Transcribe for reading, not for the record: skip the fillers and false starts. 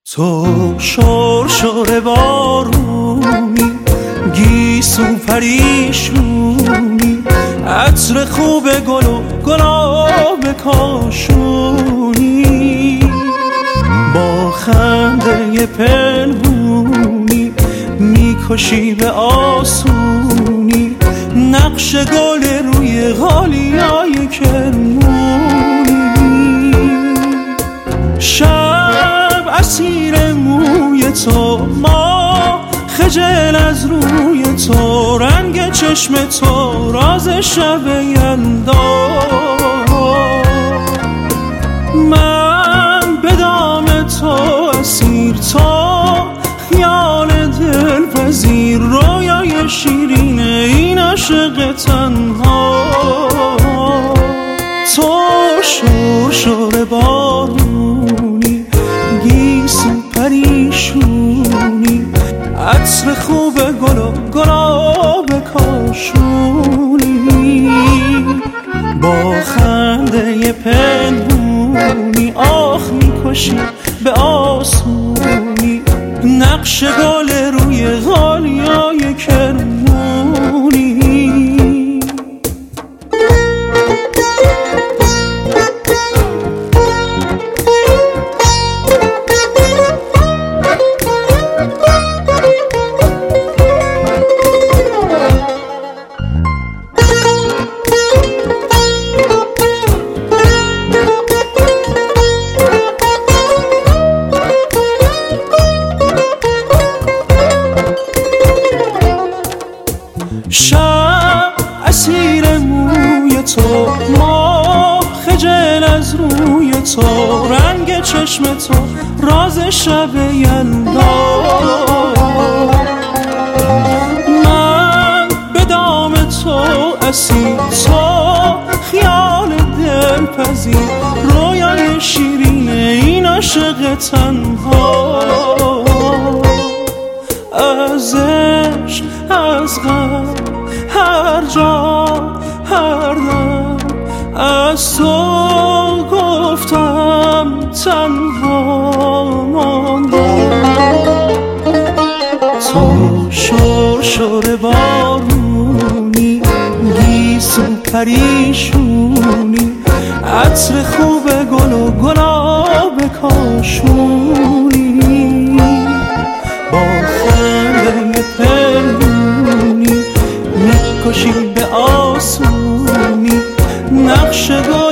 تو شرشر بارونی، گیسو پریشونی، عطر خوب گل و گلاب کاشونی، با خنده پنهونی میکشی به آسونی، نقش گل روی غالیای کرمونی. شب اسیر موی تو، ما خجل از روی تو، رنگ چشم تو راز شب یلدا. من به دام تو اسیر، تو خیال دلپذیر، رویای شیرین این عاشق تنها. تو شرشر بارونی، گیسو پریشونی، عطر خوب گل و گلاب کاشونی، با خنده پنهونی آخ میکشی به آسونی، نقش گل روی غالیای کرمونی. شب اسیر موی تو، ما خجل از روی تو، رنگ چشم تو راز شب یلدا. من به دام تو اسیر، تو خیال دلپذیر، رویای شیرین این عاشق تنها. از عشق، از غم، هر جا هر دم، از تو گفتم تنها ماندم. تو شرشر بارونی، گیسو پریشونی، عطر خوب گل و گلاب کاشونی، با خنده پنهونی میکشی به آسونی، نقش گل